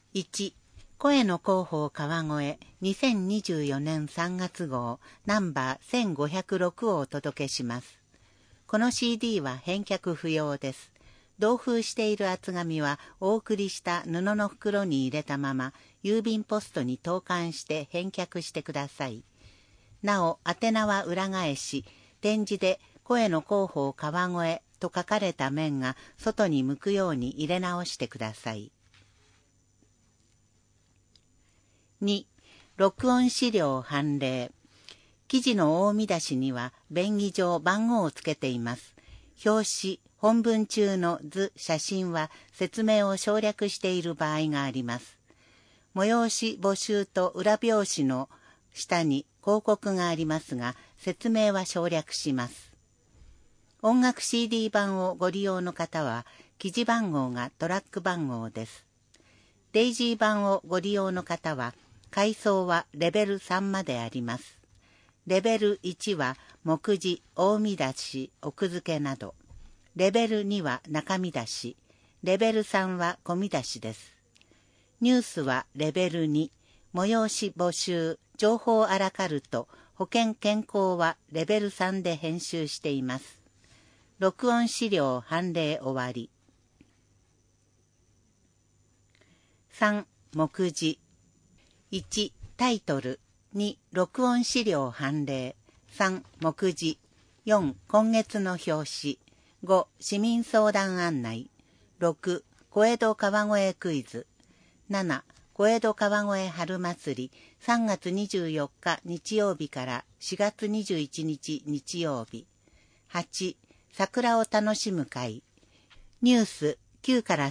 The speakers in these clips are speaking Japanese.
1、声の広報川越2024年3月号ナンバー1506をお届けします。この CD は返却不要です。同封している厚紙はお送りした布の袋に入れたまま郵便ポストに投函して返却してください。なお、宛名は裏返し、点字で声の広報川越と書かれた面が外に向くように入れ直してください。2、録音資料判例。記事の大見出しには便宜上番号をつけています。表紙、本文中の図、写真は説明を省略している場合があります。催し募集と裏表紙の下に広告がありますが、説明は省略します。音楽 CD 版をご利用の方は、記事番号がトラック番号です。デイジー版をご利用の方は、階層はレベル3まであります。レベル1は目次、大見出し、奥付けなど。レベル2は中見出し。レベル3は小見出しです。ニュースはレベル2、催し募集、情報アラカルト、保険健康はレベル3で編集しています。録音資料判例終わり。3、目次。1、タイトル。2、録音資料判例。3、目次。4、今月の表紙。5、市民相談案内。6、小江戸川越クイズ。7、小江戸川越春祭り。3月24日日曜日から4月21日日曜日。8、桜を楽しむ会。ニュース9から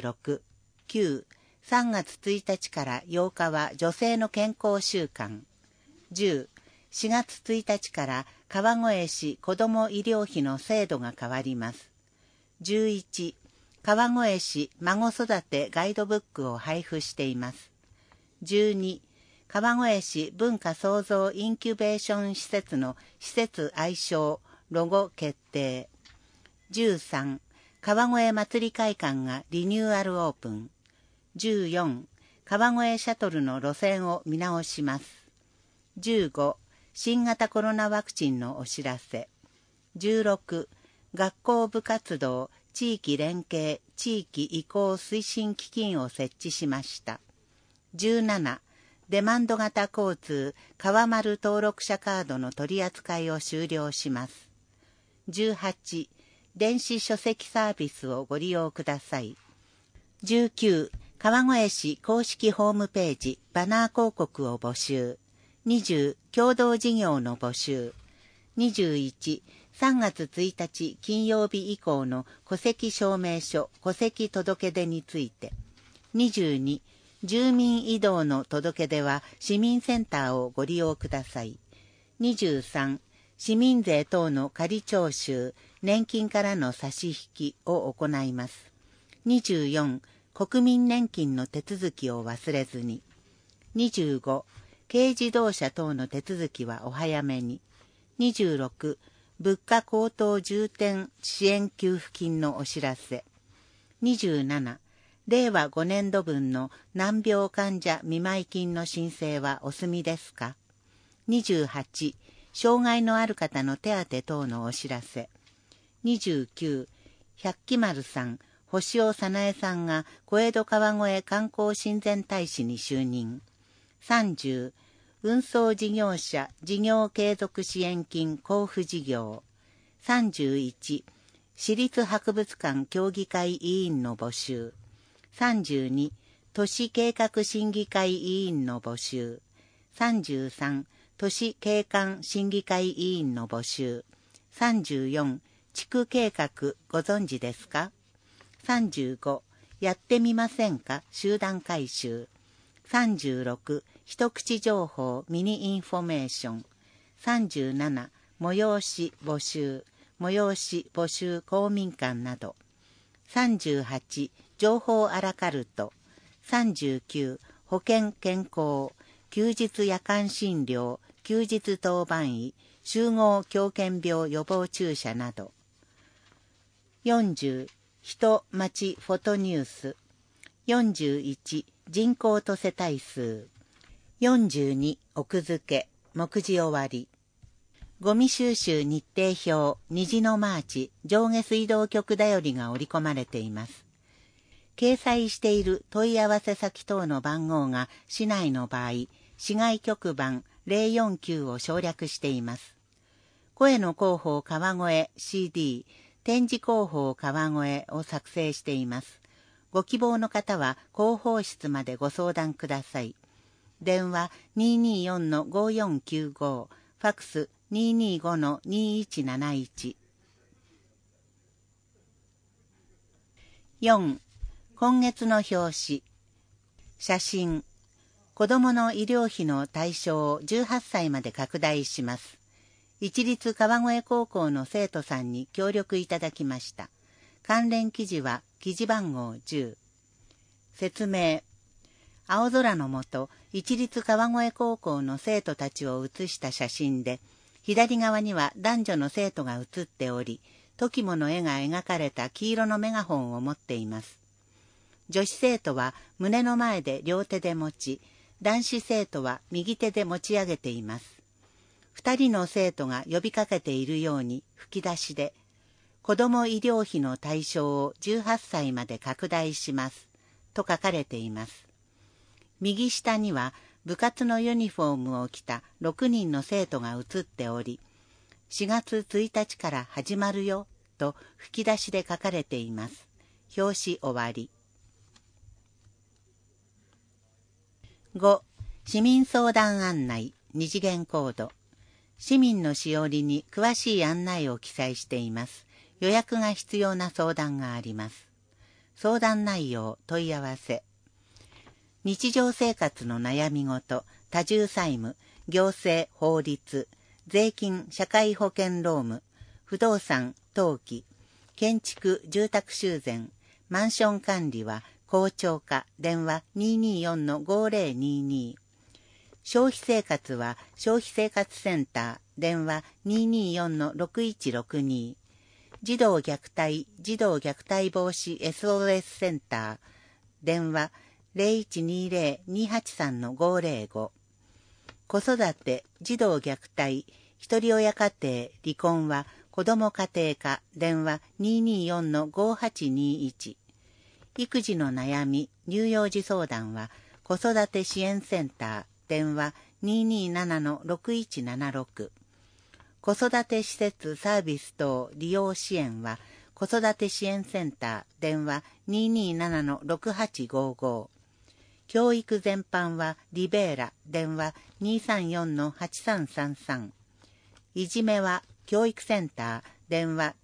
36。9、3月1日から8日は女性の健康週間。10、4月1日から川越市子ども医療費の制度が変わります。11、川越市孫育てガイドブックを配布しています。12、川越市文化創造インキュベーション施設の施設愛称、ロゴ決定。13、川越祭り会館がリニューアルオープン。14、川越シャトルの路線を見直します。15、新型コロナワクチンのお知らせ。16、学校部活動地域連携地域移行推進基金を設置しました。17、デマンド型交通川丸登録者カードの取り扱いを終了します。18、電子書籍サービスをご利用ください。19、川越市公式ホームページバナー広告を募集。20、共同事業の募集。21、3月1日金曜日以降の戸籍証明書、戸籍届出について。22、住民移動の届出は市民センターをご利用ください。23、市民税等の仮徴収、年金からの差し引きを行います。24、国民年金の手続きを忘れずに。25、軽自動車等の手続きはお早めに。26、物価高騰重点支援給付金のお知らせ。27、令和5年度分の難病患者見舞金の申請はお済みですか。28、障害のある方の手当等のお知らせ。29、百鬼丸さん、星尾早苗さんが小江戸川越観光親善大使に就任。30、運送事業者事業継続支援金交付事業。31、市立博物館協議会委員の募集。32、都市計画審議会委員の募集。33、都市景観審議会委員の募集。34、地区計画ご存知ですか。35、やってみませんか集団回収。36、一口情報ミニインフォメーション。37、催し募集、催し募集公民館など。38、情報アラカルト。39、保険健康、休日夜間診療、休日当番医、集合狂犬病予防注射など。40、人町フォトニュース。 41、人口と世帯数。42、奥付け、目次終わり。ゴミ収集日程表、虹のマーチ、上下水道局だよりが織り込まれています。掲載している問い合わせ先等の番号が市内の場合、市外局番049を省略しています。声の広報川越 CD、展示広報川越を作成しています。ご希望の方は広報室までご相談ください。電話 224-5495、ファックス 225-2171。4、今月の表紙。写真。子どもの医療費の対象を18歳まで拡大します。一律川越高校の生徒さんに協力いただきました。関連記事は記事番号10。説明。青空の下、一律川越高校の生徒たちを写した写真で、左側には男女の生徒が写っており、時もの絵が描かれた黄色のメガホンを持っています。女子生徒は胸の前で両手で持ち、男子生徒は右手で持ち上げています。二人の生徒が呼びかけているように吹き出しで、子ども医療費の対象を18歳まで拡大します、と書かれています。右下には部活のユニフォームを着た6人の生徒が写っており、4月1日から始まるよ、と吹き出しで書かれています。表紙終わり。5. 市民相談案内、二次元コード。市民のしおりに詳しい案内を記載しています。予約が必要な相談があります。相談内容、問い合わせ。日常生活の悩み事、多重債務、行政、法律、税金、社会保険労務、不動産、登記、建築、住宅修繕、マンション管理は公聴課、電話 224-5022。消費生活は消費生活センター、電話 224-6162。児童虐待防止 SOS センター、電話 0120-283-505。子育て、児童虐待、一人親家庭、離婚は子ども家庭課、電話 224-5821。育児の悩み、乳幼児相談は子育て支援センター、電話 227-6176。子育て施設サービス等利用支援は子育て支援センター、電話 227-6855。教育全般はリベーラ、電話 234-8333。いじめは教育センター、電話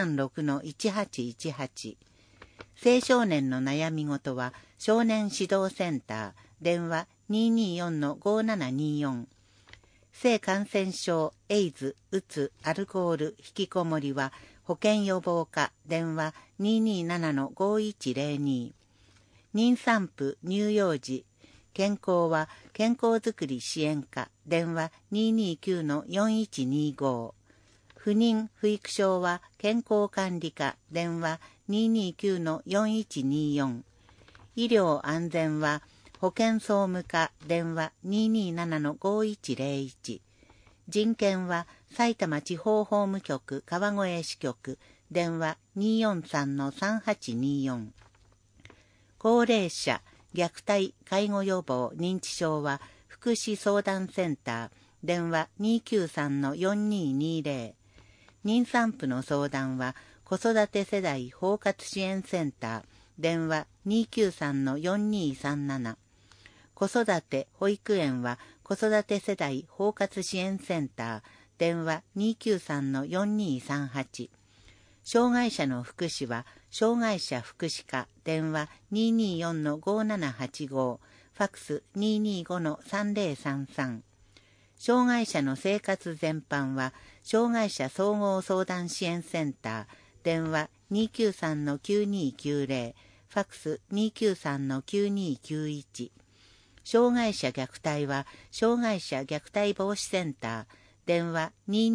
236-1818。青少年の悩み事は少年指導センター、電話 224-5724。性感染症、エイズ、うつ、アルコール、引きこもりは保健予防課、電話 227-5102。妊産婦、乳幼児、健康は健康づくり支援課、電話 229-4125。不妊、不育症は健康管理課、電話 229-4124。医療安全は保健総務課、電話 227-5101。人権は埼玉地方法務局川越支局、電話 243-3824。高齢者、虐待、介護予防、認知症は福祉相談センター、電話 293-4220。妊産婦の相談は子育て世代包括支援センター、電話 293-4237。子育て、保育園は子育て世代包括支援センター、電話 293-4238。障害者の福祉は障害者福祉課、電話 224-5785、ファックス 225-3033。障害者の生活全般は障害者総合相談支援センター、電話 293-9290、ファックス 293-9291。障害者虐待は障害者虐待防止センター、電話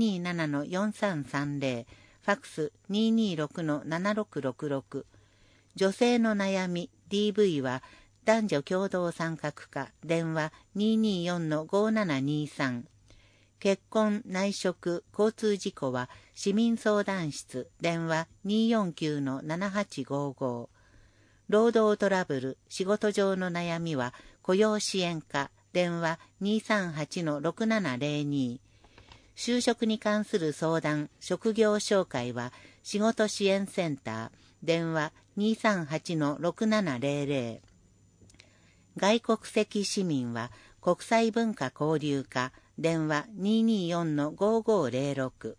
227-4330、ファックス 226-7666。女性の悩み、 DV は男女共同参画課電話 224-5723。結婚、内職、交通事故は市民相談室電話 249-7855。労働トラブル、仕事上の悩みは雇用支援課電話 238-6702。就職に関する相談、職業紹介は仕事支援センター電話 238-6700。外国籍市民は国際文化交流課電話 224-5506。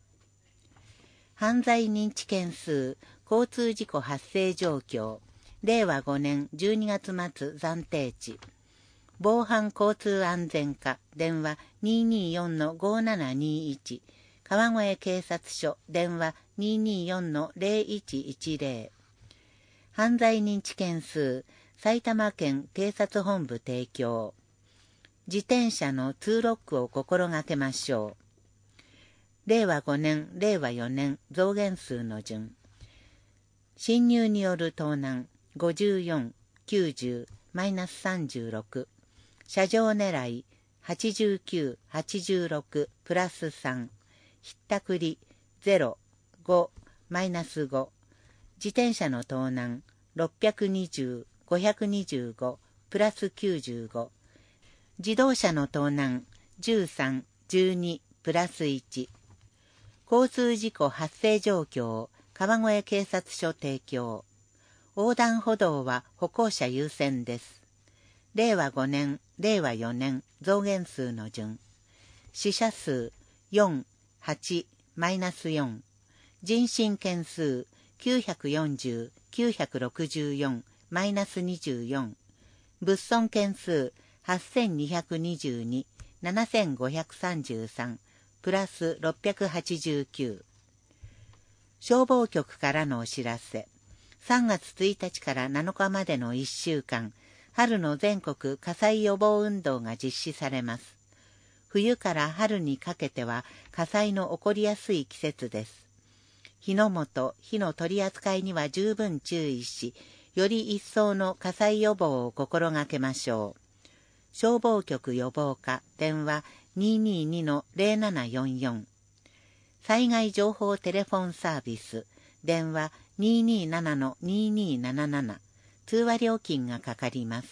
犯罪認知件数、交通事故発生状況、令和5年12月末暫定値。防犯交通安全課電話 224-5721。川越警察署電話 224-0110。犯罪認知件数、埼玉県警察本部提供。自転車の通ロックを心がけましょう。令和5年、令和4年増減数の順。侵入による盗難54、90、-36。車上狙い89、86、プラス3。ひったくり0、5、-5。自転車の盗難620、525、プラス95。自動車の盗難13、12、プラス1。交通事故発生状況、川越警察署提供。横断歩道は歩行者優先です。令和5年、令和4年増減数の順。死者数4、8、-4。人身件数940、964、-24。物損件数8222、7533、プラス689。消防局からのお知らせ。3月1日から7日までの1週間、春の全国火災予防運動が実施されます。冬から春にかけては火災の起こりやすい季節です。火の元、火の取り扱いには十分注意し、より一層の火災予防を心がけましょう。消防局予防課電話 222-0744。災害情報テレフォンサービス電話 227-2277。通話料金がかかります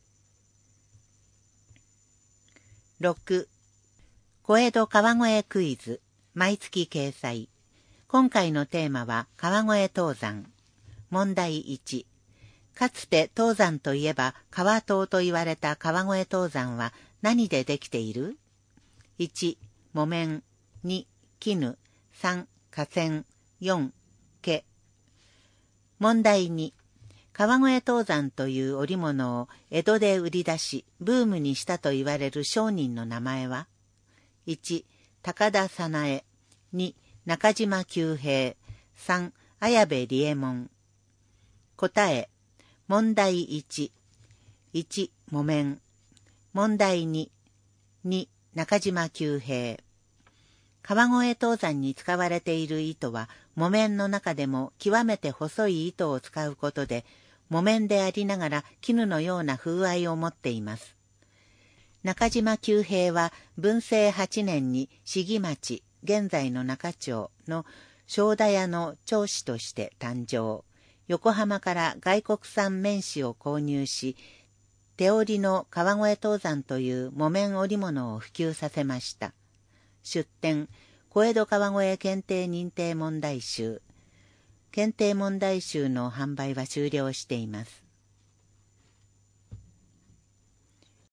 。6. 小江戸川越クイズ毎月掲載。今回のテーマは川越東山。問題1。かつて東山といえば川東と言われた川越東山は何でできている？ 1. 木綿。2. 絹。3. 河川。4. 毛。問題2。川越東山という織物を江戸で売り出し、ブームにしたと言われる商人の名前は？ 1. 高田早苗。2. 中島久平。3. 綾部利右衛門。答え。問題1。1. 木綿。問題2。2. 中島久平。川越東山に使われている糸は、木綿の中でも極めて細い糸を使うことで、木綿でありながら絹のような風合いを持っています。中島久平は文政8年に市議町、現在の中町の正田屋の長子として誕生。横浜から外国産綿糸を購入し、手織りの川越東山という木綿織物を普及させました。出典、小江戸川越検定認定問題集。検定問題集の販売は終了しています。